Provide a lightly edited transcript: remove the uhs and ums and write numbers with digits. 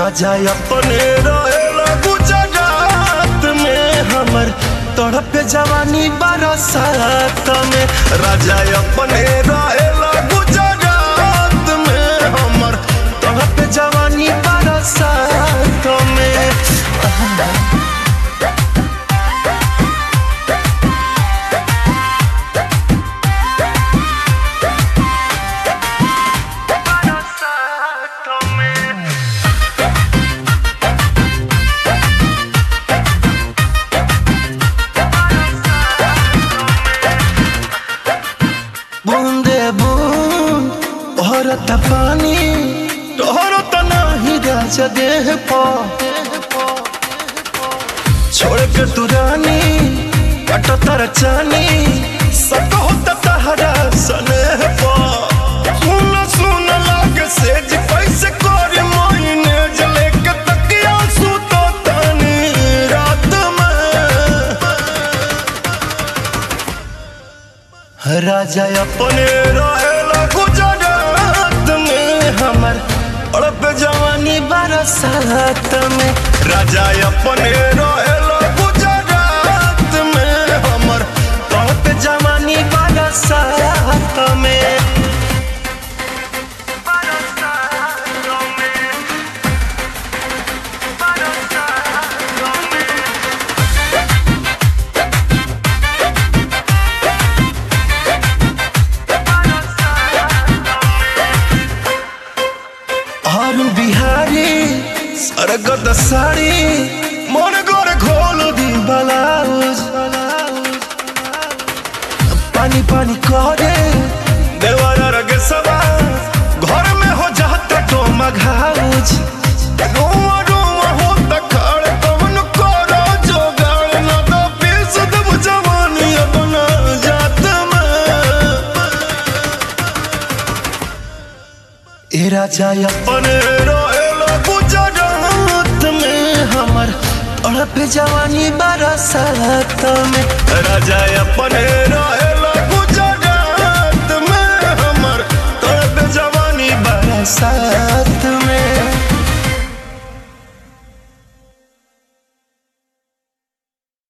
राजा अपने रहेला गुजरात में हमर तड़प जवानी बरसात में। राजा अपने रहेला गुजरात में हमर तड़प जवानी बरसात में। बूंदे बूंद तोहरत पानी तोहरत नहीं राजा देह पो छोड़ के तू रानी कटो तर चानी सब होता तहरा सनेह पो। सुन सुन लागे सेज कैसे कोरी मोइने जले के तकिया सुतो तानी रात में। राजा अपने रहेला गुजरात में हमर तड़प जवानी बरसात में। राजा अपने रहेला गुजरात में हमर तड़प जवानी बरसात में। अरुण बिहारी सरगत साड़ी मन गोरे खोल दी ब्लाउज पानी पानी करे देवर रगे सवा घर में हो जाता तो मघाउज। रोमा रोमा होता खड़े कवन करो जोगाड़ न तो पीस देव जवानी अपना जात में। ए राजा अपने रहेला गुजरात में हमर तड़प जवानी बरसात में। राजा अपने रहेला गुजरात में हमर तड़प जवानी बरसात।